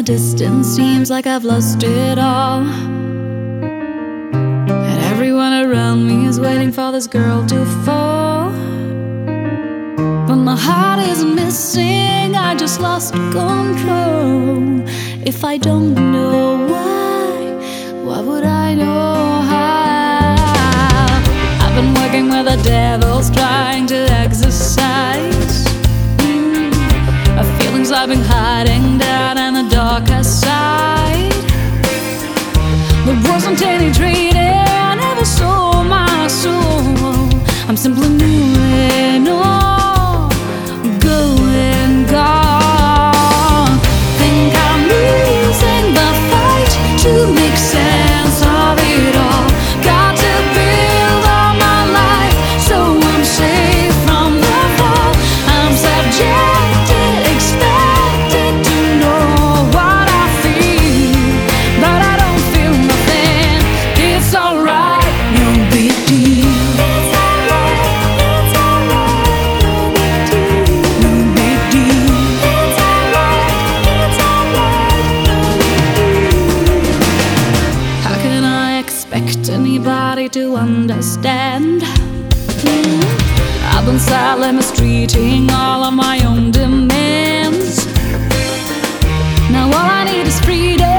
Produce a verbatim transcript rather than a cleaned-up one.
distance seems like I've lost it all, and everyone around me is waiting for this girl to fall. But my heart isn't missing, I just lost control. If I don't know why, why would I know how? I've been working with the devils, trying to exercise mm, feelings I've been hiding down in the darkest side. There wasn't any trading, I never sold my soul. I'm simply moving on, going gone. Think I'm losing the fight to make sense of it all. Got to build all my life so I'm safe from the fall. I'm subjected, expected to know what I feel, but I don't feel nothing. It's alright, no big deal. It's alright, it's alright, no big deal. No big deal. It's alright, it's alright, no big deal. How can I expect anybody to understand? Hmm? I've been silent, mistreating all of my own demands. Now all I need is freedom.